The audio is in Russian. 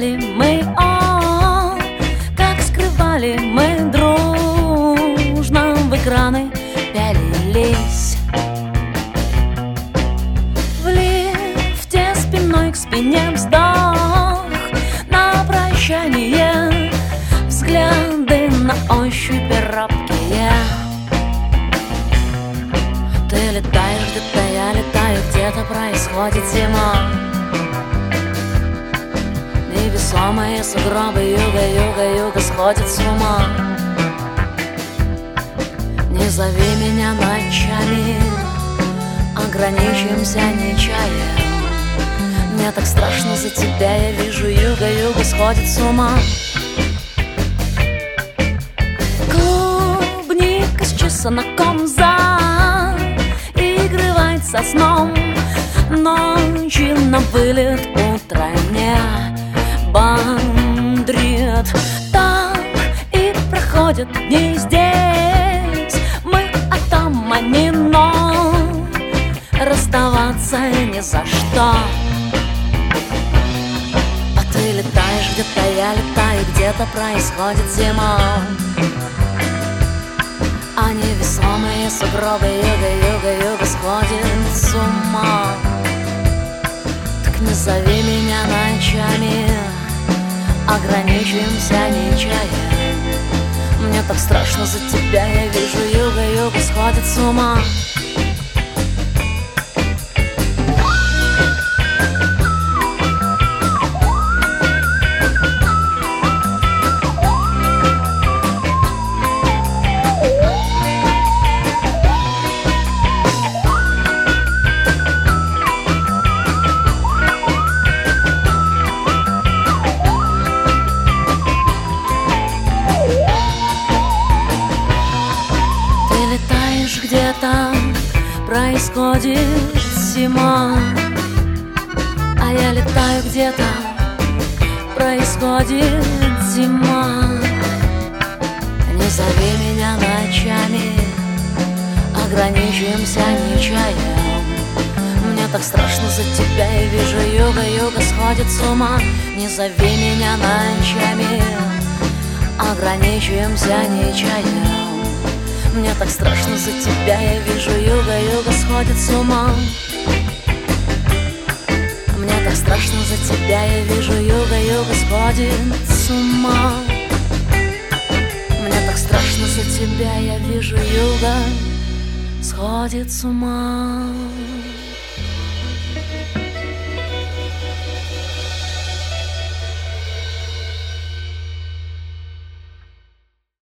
скрывали мы, как скрывали мы дружно в экраны пялились. В лифте спиной к спине вздох, на прощание взгляды на ощупь робкие. Ты летаешь где-то, я летаю где-то, происходит зима. Невесомые сугробы юга сходят с ума. Не зови меня ночами, ограничимся нечаем. Мне так страшно за тебя, я вижу юга сходит с ума. Клубника с чесноком заигрывает со сном. Ночи на вылет, утро не бандрит. Так и проходят дни здесь, мы а там они, но расставаться ни за что. А ты летаешь где-то, я летаю где-то, происходит зима. А невесомые сугробы юга сходят с ума. Так не зови меня ночами, ограничимся нечаем. Мне так страшно за тебя, я вижу юга сходит с ума. Где-то происходит зима, а я летаю где-то, происходит зима. Не зови меня ночами, ограничимся нечаем. Мне так страшно за тебя, я вижу юга сходит с ума. Не зови меня ночами, ограничимся нечаем. Мне так страшно за тебя, я вижу юга сходит с ума. Мне так страшно за тебя, я вижу юга сходит с ума. Мне так страшно за тебя, я вижу юга сходит с ума.